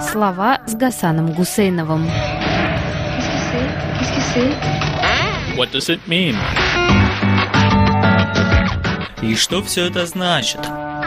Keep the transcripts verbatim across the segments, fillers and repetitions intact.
Слова с Гасаном Гусейновым. What does it mean? И что все это значит?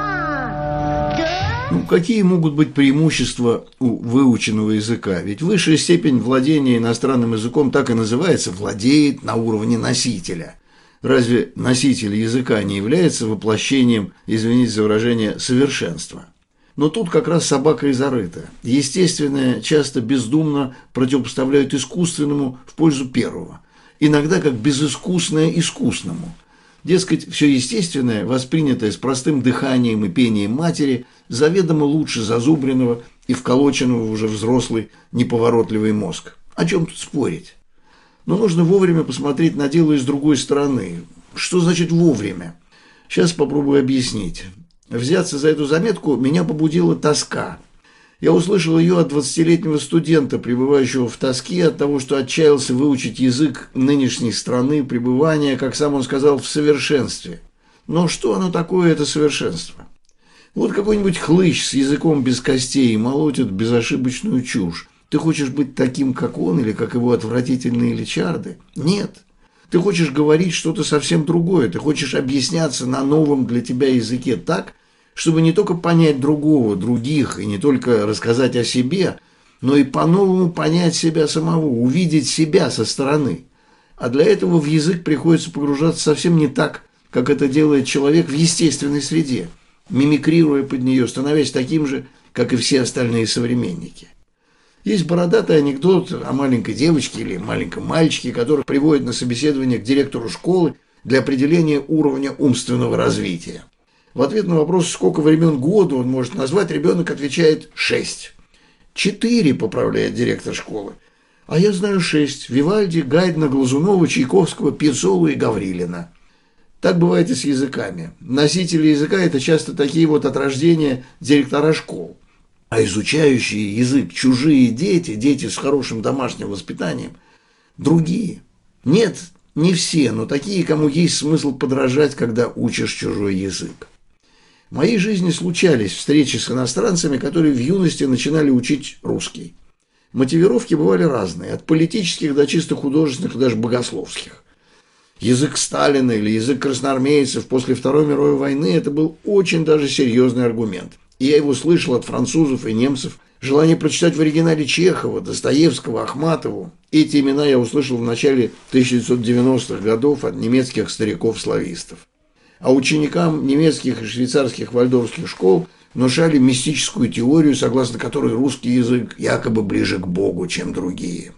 Ну, какие могут быть преимущества у выученного языка? Ведь высшая степень владения иностранным языком так и называется – владеет на уровне носителя. Разве носитель языка не является воплощением, извините за выражение, совершенства? Но тут как раз собака и зарыта. Естественное часто бездумно противопоставляют искусственному в пользу первого. Иногда как безыскусное искусному. Дескать, все естественное, воспринятое с простым дыханием и пением матери, заведомо лучше зазубренного и вколоченного в уже взрослый неповоротливый мозг. О чем тут спорить? Но нужно вовремя посмотреть на дело и с другой стороны. Что значит вовремя? Сейчас попробую объяснить. Взяться за эту заметку меня побудила тоска. Я услышал ее от двадцатилетнего студента, пребывающего в тоске от того, что отчаялся выучить язык нынешней страны пребывания, как сам он сказал, в совершенстве. Но что оно такое, это совершенство? Вот какой-нибудь хлыщ с языком без костей молотит безошибочную чушь. Ты хочешь быть таким, как он, или как его отвратительные личарды? Нет. Ты хочешь говорить что-то совсем другое. Ты хочешь объясняться на новом для тебя языке так, чтобы не только понять другого, других, и не только рассказать о себе, но и по-новому понять себя самого, увидеть себя со стороны. А для этого в язык приходится погружаться совсем не так, как это делает человек в естественной среде, мимикрируя под нее, становясь таким же, как и все остальные современники. Есть бородатый анекдот о маленькой девочке или маленьком мальчике, который приводит на собеседование к директору школы для определения уровня умственного развития. В ответ на вопрос, сколько времен года он может назвать, ребенок отвечает «шесть». «Четыре», поправляет директор школы. «А я знаю шесть. Вивальди, Гайдна, Глазунова, Чайковского, Пецова и Гаврилина». Так бывает и с языками. Носители языка – это часто такие вот от рождения директора школ. А изучающие язык чужие дети, дети с хорошим домашним воспитанием, другие. Нет, не все, но такие, кому есть смысл подражать, когда учишь чужой язык. В моей жизни случались встречи с иностранцами, которые в юности начинали учить русский. Мотивировки бывали разные, от политических до чисто художественных и даже богословских. Язык Сталина или язык красноармейцев после Второй мировой войны – это был очень даже серьезный аргумент. И я его слышал от французов и немцев. Желание прочитать в оригинале Чехова, Достоевского, Ахматову. Эти имена я услышал в начале тысяча девятьсот девяностых годов от немецких стариков-славистов. А ученикам немецких и швейцарских вальдорфских школ внушали мистическую теорию, согласно которой русский язык якобы ближе к Богу, чем другие.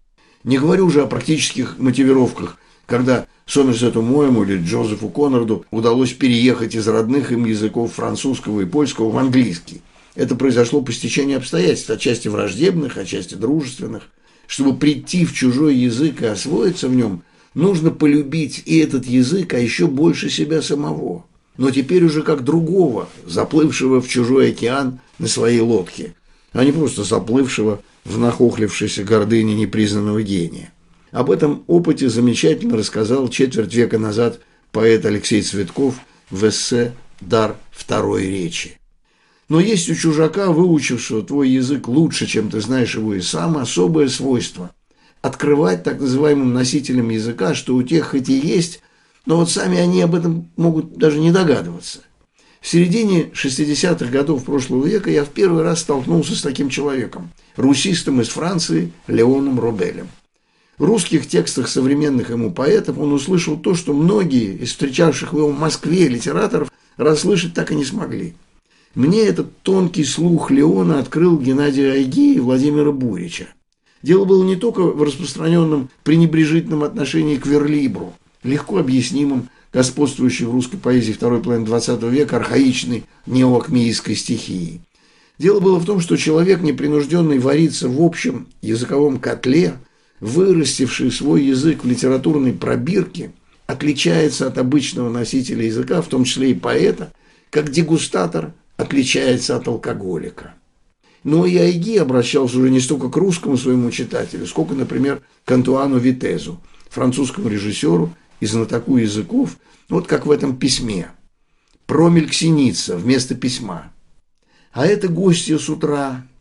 Не говорю уже о практических мотивировках, когда Сомерсету Моему или Джозефу Конраду удалось переехать из родных им языков французского и польского в английский. Это произошло по стечению обстоятельств, отчасти враждебных, отчасти дружественных. Чтобы прийти в чужой язык и освоиться в нем, нужно полюбить и этот язык, а еще больше себя самого. Но теперь уже как другого, заплывшего в чужой океан на своей лодке, а не просто заплывшего в нахохлившейся гордыне непризнанного гения. Об этом опыте замечательно рассказал четверть века назад поэт Алексей Цветков в эссе «Дар второй речи». Но есть у чужака, выучившего твой язык лучше, чем ты знаешь его и сам, особое свойство – открывать так называемым носителям языка, что у тех хоть и есть, но вот сами они об этом могут даже не догадываться. В середине шестидесятых годов прошлого века я в первый раз столкнулся с таким человеком – русистом из Франции Леоном Робелем. В русских текстах современных ему поэтов он услышал то, что многие из встречавших его в Москве литераторов расслышать так и не смогли. Мне этот тонкий слух Леона открыл Геннадий Айги и Владимира Бурича. Дело было не только в распространенном пренебрежительном отношении к верлибру, легко объяснимым, господствующей в русской поэзии второй половины двадцатого века архаичной неоакмеистской стихии. Дело было в том, что человек, непринужденный вариться в общем языковом котле, вырастивший свой язык в литературной пробирке, отличается от обычного носителя языка, в том числе и поэта, как дегустатор отличается от алкоголика. Но и Айги обращался уже не столько к русскому своему читателю, сколько, например, к Антуану Витезу, французскому режиссеру и знатоку языков, вот как в этом письме. Промельк синица вместо письма. А это гостья с утра,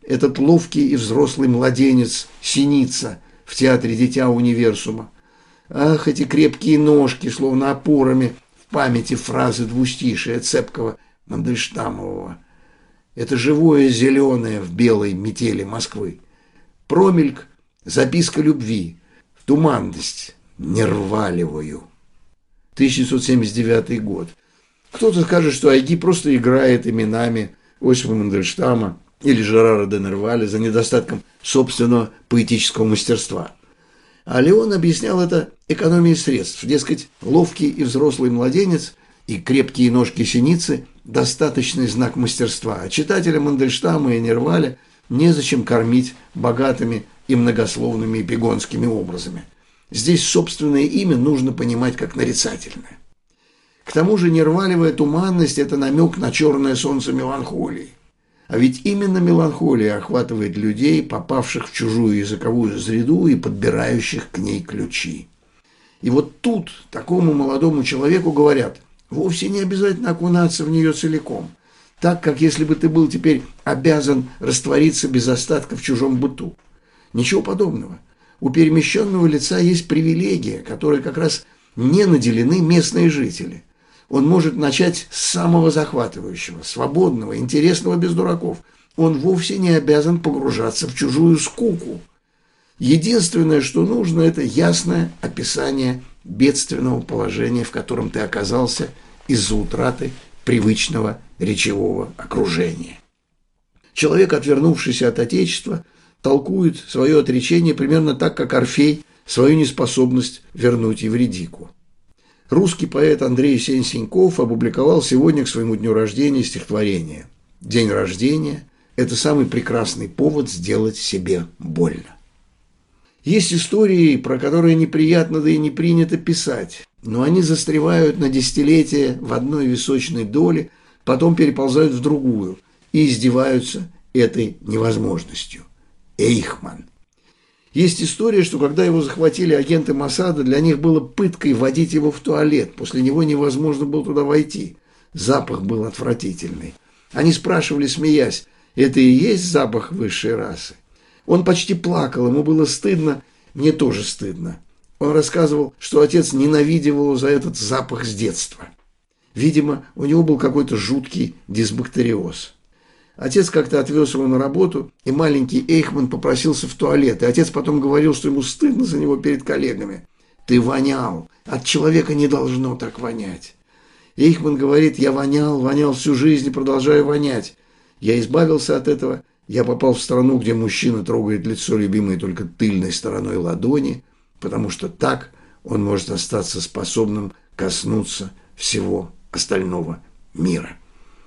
этот ловкий и взрослый младенец Синица в театре «Дитя универсума». Ах, эти крепкие ножки, словно опорами в памяти фразы двустишия цепкого Мандельштамового. Это живое зеленое в белой метели Москвы. Промельк, записка любви, в туманность нерваливаю. тысяча девятьсот семьдесят девятый год. Кто-то скажет, что Айги просто играет именами Осипа Мандельштама или Жерара де Нерваля за недостатком собственного поэтического мастерства. А Леон объяснял это экономией средств. Дескать, ловкий и взрослый младенец и крепкие ножки Синицы – достаточный знак мастерства, а читателя Мандельштама и Нерваля незачем кормить богатыми и многословными эпигонскими образами. Здесь собственное имя нужно понимать как нарицательное. К тому же нервалевая туманность – это намек на черное солнце меланхолии. А ведь именно меланхолия охватывает людей, попавших в чужую языковую среду и подбирающих к ней ключи. И вот тут такому молодому человеку говорят: вовсе не обязательно окунаться в нее целиком, так как если бы ты был теперь обязан раствориться без остатка в чужом быту. Ничего подобного. У перемещенного лица есть привилегия, которой как раз не наделены местные жители. Он может начать с самого захватывающего, свободного, интересного без дураков. Он вовсе не обязан погружаться в чужую скуку. Единственное, что нужно, это ясное описание бедственного положения, в котором ты оказался из-за утраты привычного речевого окружения. Человек, отвернувшийся от Отечества, толкует свое отречение примерно так, как Орфей свою неспособность вернуть Евридику. Русский поэт Андрей Сень-Сеньков опубликовал сегодня к своему дню рождения стихотворение. День рождения – это самый прекрасный повод сделать себе больно. Есть истории, про которые неприятно, да и не принято писать, но они застревают на десятилетия в одной височной доле, потом переползают в другую и издеваются этой невозможностью. Эйхман. Есть история, что когда его захватили агенты Моссада, для них было пыткой вводить его в туалет. После него невозможно было туда войти. Запах был отвратительный. Они спрашивали, смеясь: это и есть запах высшей расы? Он почти плакал, ему было стыдно, мне тоже стыдно. Он рассказывал, что отец ненавидел его за этот запах с детства. Видимо, у него был какой-то жуткий дисбактериоз. Отец как-то отвез его на работу, и маленький Эйхман попросился в туалет, и отец потом говорил, что ему стыдно за него перед коллегами. «Ты вонял, от человека не должно так вонять». Эйхман говорит: «Я вонял, вонял всю жизнь и продолжаю вонять. Я избавился от этого, я попал в страну, где мужчина трогает лицо любимой только тыльной стороной ладони, потому что так он может остаться способным коснуться всего остального мира».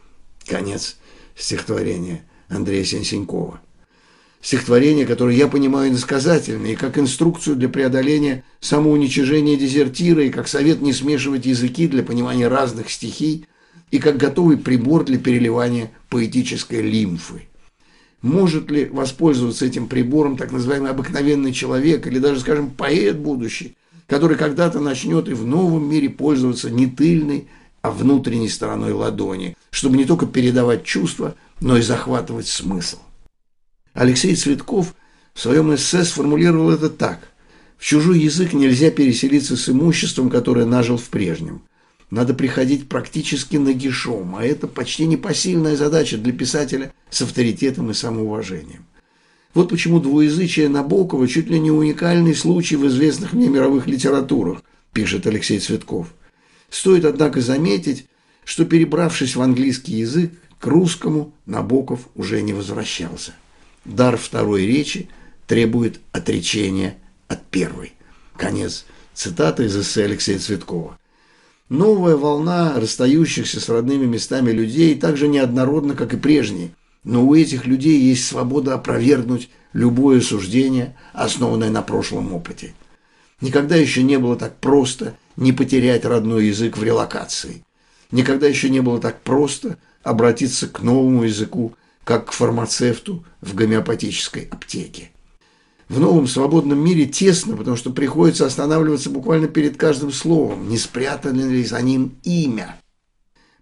Конец стихотворение Андрея Сень-Сенькова. Стихотворение, которое я понимаю иносказательно, и как инструкцию для преодоления самоуничижения дезертира, и как совет не смешивать языки для понимания разных стихий, и как готовый прибор для переливания поэтической лимфы. Может ли воспользоваться этим прибором так называемый обыкновенный человек, или даже, скажем, поэт будущий, который когда-то начнет и в новом мире пользоваться не тыльной, а внутренней стороной ладони, чтобы не только передавать чувства, но и захватывать смысл? Алексей Цветков в своем эссе сформулировал это так: в чужой язык нельзя переселиться с имуществом, которое нажил в прежнем. Надо приходить практически нагишом, а это почти непосильная задача для писателя с авторитетом и самоуважением. Вот почему двуязычие Набокова чуть ли не уникальный случай в известных мне мировых литературах, пишет Алексей Цветков. Стоит, однако, заметить, что, перебравшись в английский язык, к русскому Набоков уже не возвращался. Дар второй речи требует отречения от первой. Конец цитаты из эссе Алексея Цветкова. Новая волна расстающихся с родными местами людей так же неоднородна, как и прежние, но у этих людей есть свобода опровергнуть любое суждение, основанное на прошлом опыте. Никогда еще не было так просто не потерять родной язык в релокации. Никогда еще не было так просто обратиться к новому языку, как к фармацевту в гомеопатической аптеке. В новом свободном мире тесно, потому что приходится останавливаться буквально перед каждым словом, не спрятано ли за ним имя.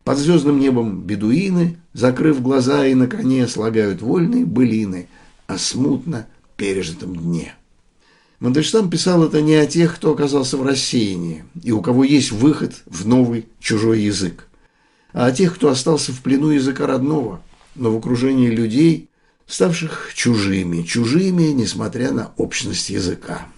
Под звездным небом бедуины, закрыв глаза и на коне, слагают вольные былины о смутно пережитом дне. Мандельштам писал это не о тех, кто оказался в рассеянии и у кого есть выход в новый чужой язык, а о тех, кто остался в плену языка родного, но в окружении людей, ставших чужими, чужими, несмотря на общность языка.